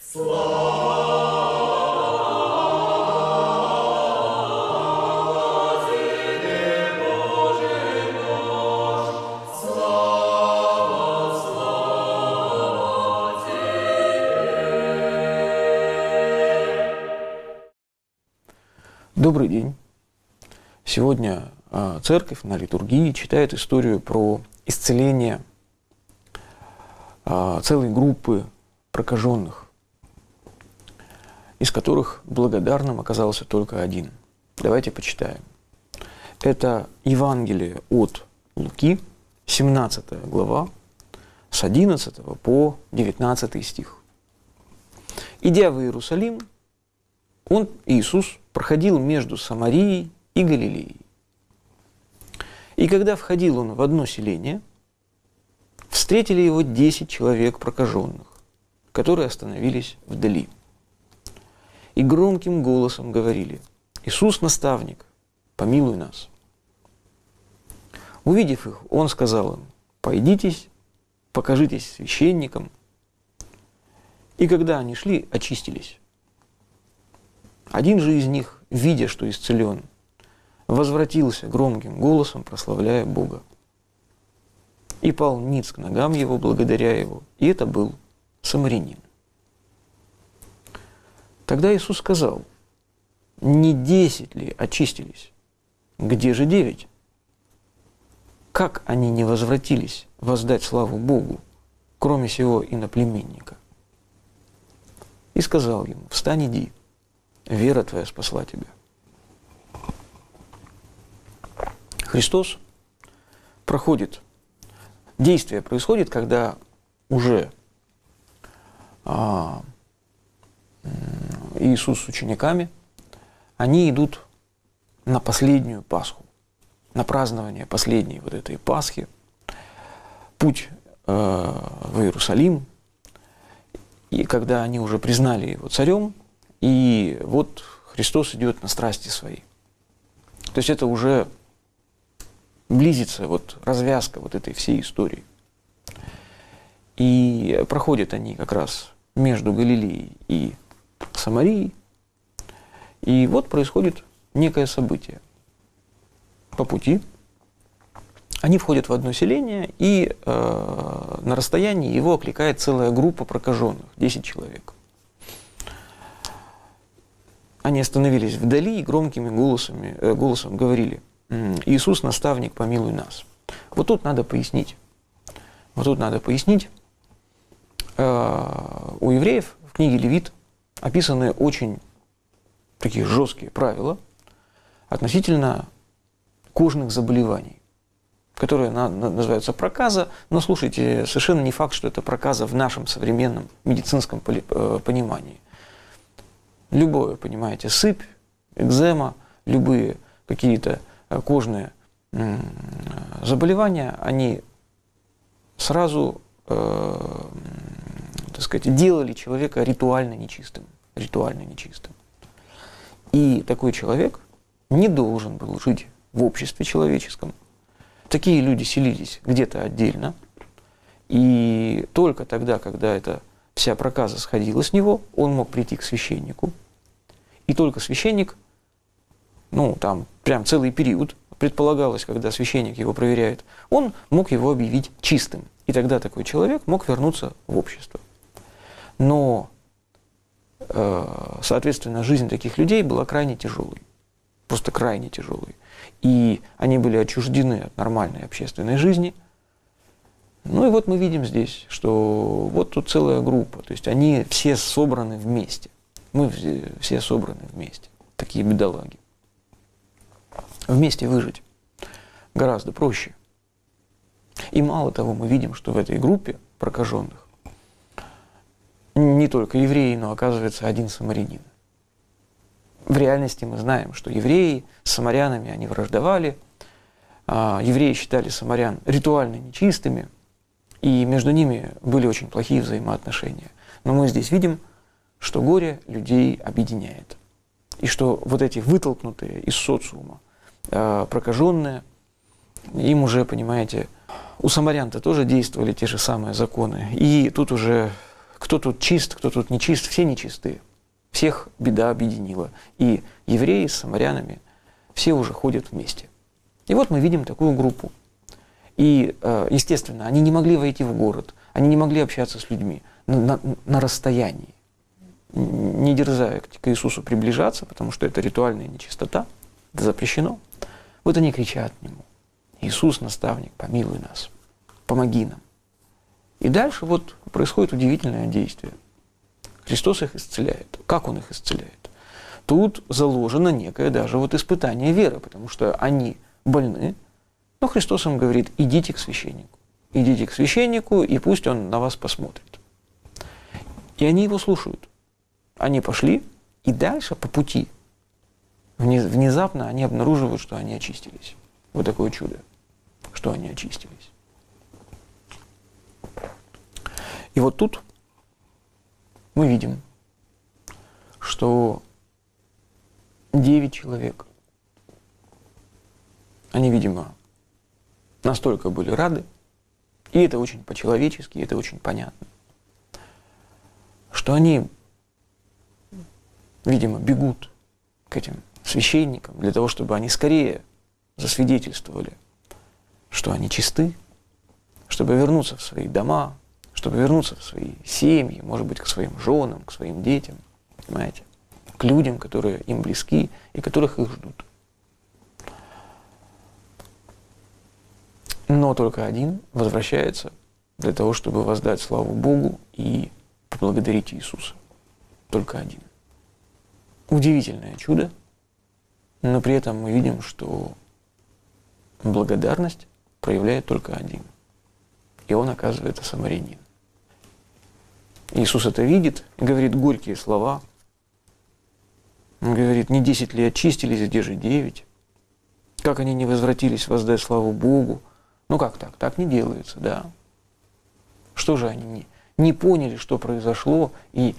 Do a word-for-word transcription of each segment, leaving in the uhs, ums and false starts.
Добрый день. Сегодня э, церковь на литургии читает историю про исцеление э, целой группы прокаженных, из которых благодарным оказался только один. Давайте почитаем. Это Евангелие от Луки, семнадцатая глава, с одиннадцатого по девятнадцатый стих. «Идя в Иерусалим, он, Иисус, проходил между Самарией и Галилеей. И когда входил он в одно селение, встретили его десять человек прокаженных, которые остановились вдали. И громким голосом говорили: «Иисус, наставник, помилуй нас». Увидев их, он сказал им: «Пойдитесь, покажитесь священникам». И когда они шли, очистились. Один же из них, видя, что исцелен, возвратился громким голосом, прославляя Бога. И пал ниц к ногам его, благодаря его, и это был самарянин. Тогда Иисус сказал: «Не десять ли очистились? Где же девять? Как они не возвратились воздать славу Богу, кроме сего иноплеменника?» И сказал ему: «Встань, иди, вера твоя спасла тебя». Христос проходит, действие происходит, когда уже а, Иисус с учениками, они идут на последнюю Пасху, на празднование последней вот этой Пасхи, путь э, в Иерусалим, и когда они уже признали его царем, и вот Христос идет на страсти свои. То есть это уже близится вот развязка вот этой всей истории. И проходят они как раз между Галилеей и Самарией. И вот происходит некое событие. По пути они входят в одно селение, и э, на расстоянии его окликает целая группа прокаженных, десять человек. Они остановились вдали и громкими голосами, э, голосом говорили: «Иисус, наставник, помилуй нас». Вот тут надо пояснить. Вот тут надо пояснить. Э, у евреев в книге Левит описаны очень такие жесткие правила относительно кожных заболеваний, которые на, на, называются проказа. Но слушайте, совершенно не факт, что это проказа в нашем современном медицинском поли, э, понимании. Любое, понимаете, сыпь, экзема, любые какие-то кожные заболевания, они сразу, э, так сказать, делали человека ритуально нечистым, ритуально нечистым. И такой человек не должен был жить в обществе человеческом. Такие люди селились где-то отдельно, и только тогда, когда эта вся проказа сходила с него, он мог прийти к священнику, и только священник, ну, там прям целый период предполагалось, когда священник его проверяет, он мог его объявить чистым. И тогда такой человек мог вернуться в общество. Но, э, соответственно, жизнь таких людей была крайне тяжелой. Просто крайне тяжелой. И они были отчуждены от нормальной общественной жизни. Ну и вот мы видим здесь, что вот тут целая группа. То есть они все собраны вместе. Мы все собраны вместе. Такие бедолаги. Вместе выжить гораздо проще. И мало того, мы видим, что в этой группе прокаженных не только евреи, но оказывается один самарянин. В реальности мы знаем, что евреи с самарянами, они враждовали, евреи считали самарян ритуально нечистыми, и между ними были очень плохие взаимоотношения. Но мы здесь видим, что горе людей объединяет. И что вот эти вытолкнутые из социума, прокаженные, им уже, понимаете, у самарян-то тоже действовали те же самые законы. И тут уже кто тут чист, кто тут нечист, все нечистые. Всех беда объединила. И евреи с самарянами все уже ходят вместе. И вот мы видим такую группу. И, естественно, они не могли войти в город, они не могли общаться с людьми на, на, на расстоянии, не дерзая к Иисусу приближаться, потому что это ритуальная нечистота, это запрещено. Вот они кричат к Нему: Иисус, наставник, помилуй нас, помоги нам. И дальше вот происходит удивительное действие. Христос их исцеляет. Как Он их исцеляет? Тут заложено некое даже вот испытание веры, потому что они больны, но Христос им говорит: идите к священнику, идите к священнику, и пусть он на вас посмотрит. И они его слушают. Они пошли, и дальше по пути внезапно они обнаруживают, что они очистились. Вот такое чудо, что они очистились. И вот тут мы видим, что девять человек, они, видимо, настолько были рады, и это очень по-человечески, это очень понятно, что они, видимо, бегут к этим священникам для того, чтобы они скорее засвидетельствовали, что они чисты, чтобы вернуться в свои дома, чтобы вернуться в свои семьи, может быть, к своим женам, к своим детям, понимаете, к людям, которые им близки и которых их ждут. Но только один возвращается для того, чтобы воздать славу Богу и поблагодарить Иисуса. Только один. Удивительное чудо, но при этом мы видим, что благодарность проявляет только один. И он, оказывается, самарянин. Иисус это видит и говорит горькие слова. Он говорит: не десять ли очистились, где же девять? Как они не возвратились воздать славу Богу? Ну как так? Так не делается, да. Что же они не, не поняли, что произошло, и,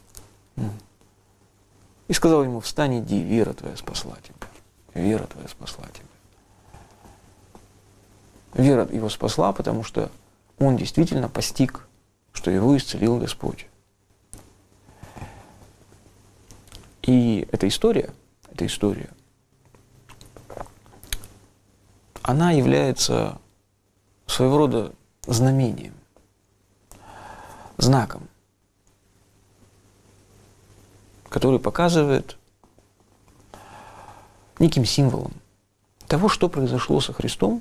и сказал ему: встань, иди, вера твоя спасла тебя. Вера твоя спасла тебя. Вера его спасла, потому что он действительно постиг, что его исцелил Господь. И эта история, эта история, она является своего рода знамением, знаком, который показывает, неким символом того, что произошло со Христом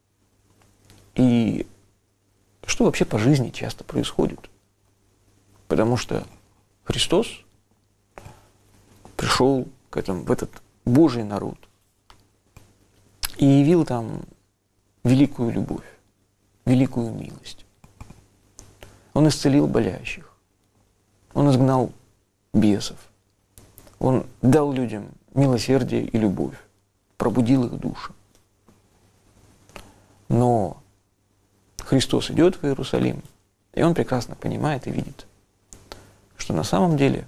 и что вообще по жизни часто происходит. Потому что Христос пришел к этому, в этот Божий народ и явил там великую любовь, великую милость. Он исцелил болящих, Он изгнал бесов, Он дал людям милосердие и любовь, пробудил их души. Но Христос идет в Иерусалим, и Он прекрасно понимает и видит, что на самом деле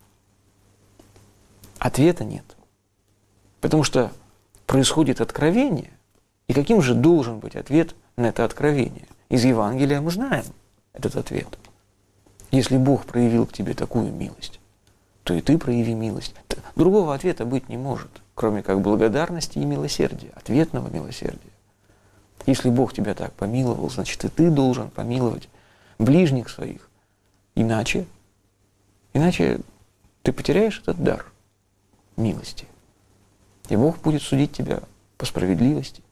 ответа нет. Потому что происходит откровение, и каким же должен быть ответ на это откровение? Из Евангелия мы знаем этот ответ. Если Бог проявил к тебе такую милость, то и ты прояви милость. Другого ответа быть не может, кроме как благодарности и милосердия, ответного милосердия. Если Бог тебя так помиловал, значит и ты должен помиловать ближних своих. Иначе, иначе ты потеряешь этот дар милости. И Бог будет судить тебя по справедливости.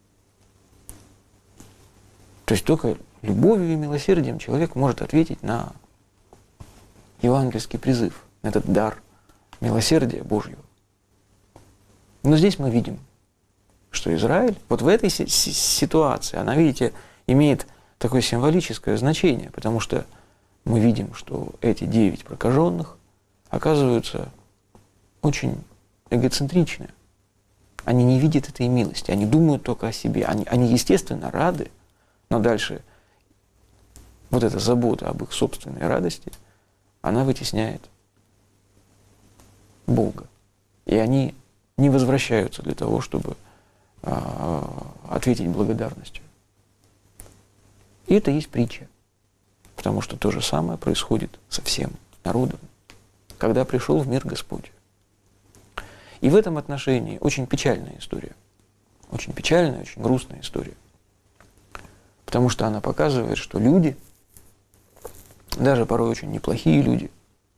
То есть только любовью и милосердием человек может ответить на евангельский призыв, на этот дар милосердия Божьего. Но здесь мы видим, что Израиль, вот в этой ситуации, она, видите, имеет такое символическое значение, потому что мы видим, что эти девять прокаженных оказываются очень эгоцентричны. Они не видят этой милости, они думают только о себе. Они, они естественно, рады, но дальше вот эта забота об их собственной радости, она вытесняет Бога. И они не возвращаются для того, чтобы а, ответить благодарностью. И это есть притча. Потому что то же самое происходит со всем народом, когда пришел в мир Господь. И в этом отношении очень печальная история. Очень печальная, очень грустная история. Потому что она показывает, что люди, даже порой очень неплохие люди,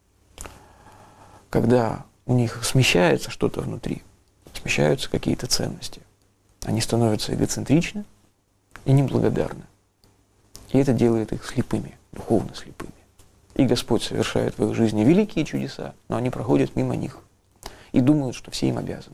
когда у них смещается что-то внутри, смещаются какие-то ценности, они становятся эгоцентричны и неблагодарны. И это делает их слепыми, духовно слепыми. И Господь совершает в их жизни великие чудеса, но они проходят мимо них и думают, что все им обязаны.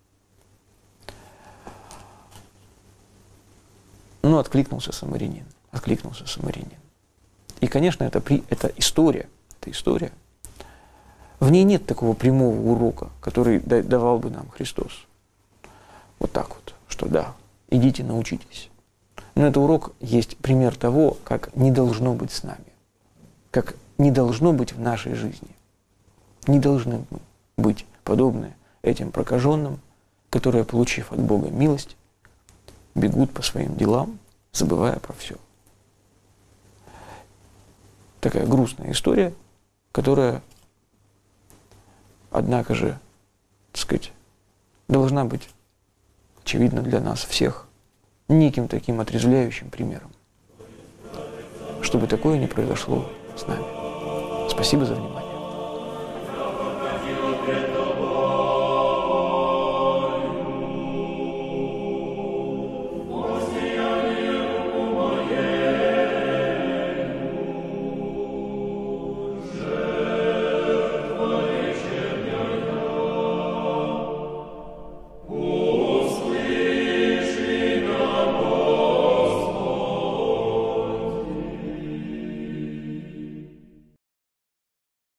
Но откликнулся самарянин, откликнулся самарянин. И, конечно, это, при, это история, это история. В ней нет такого прямого урока, который давал бы нам Христос. Вот так вот, что да, идите, научитесь. Но это урок есть пример того, как не должно быть с нами, как не должно быть в нашей жизни. Не должны быть подобны этим прокаженным, которые, получив от Бога милость, бегут по своим делам, забывая про все. Такая грустная история, которая, однако же, так сказать, должна быть, очевидно, для нас всех неким таким отрезвляющим примером, чтобы такое не произошло с нами. Спасибо за внимание.